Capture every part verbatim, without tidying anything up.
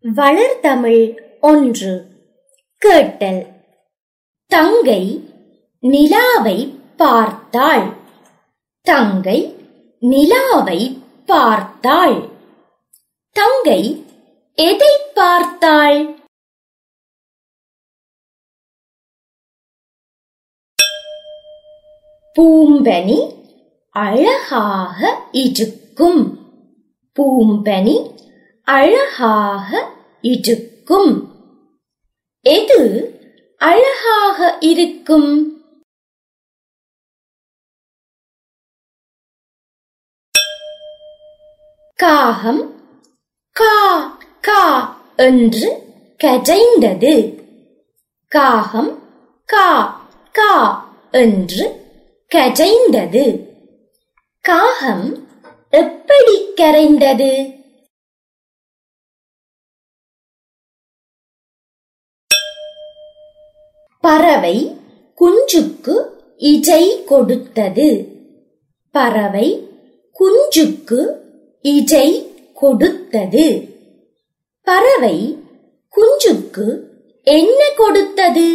வளர்தமிழ் ஒன்று. கேட்டல். தங்கை நிலாவை பார்த்தாள். தங்கை நிலாவை பார்த்தாள். தங்கை எதை பார்த்தாள்? பூம்பனி அழகாக இருக்கும். பூம்பனி அழகாக இருக்கும். எது அழகாக இருக்கும்? காகம் கா கா என்று கரைந்தது. காகம் கா கா என்று கரைந்தது. காகம் எப்படி கரைந்தது? பறவை குஞ்சுக்கு இரை கொடுத்தது. பறவை குஞ்சுக்கு இரை கொடுத்தது. பறவை குஞ்சுக்கு என்ன கொடுத்தது?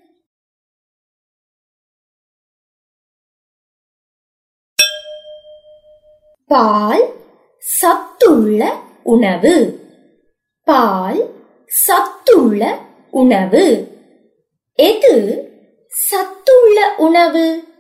பால் சத்துள்ள உணவு. பால் சத்துள்ள உணவு. எது சத்துள்ள உணவு?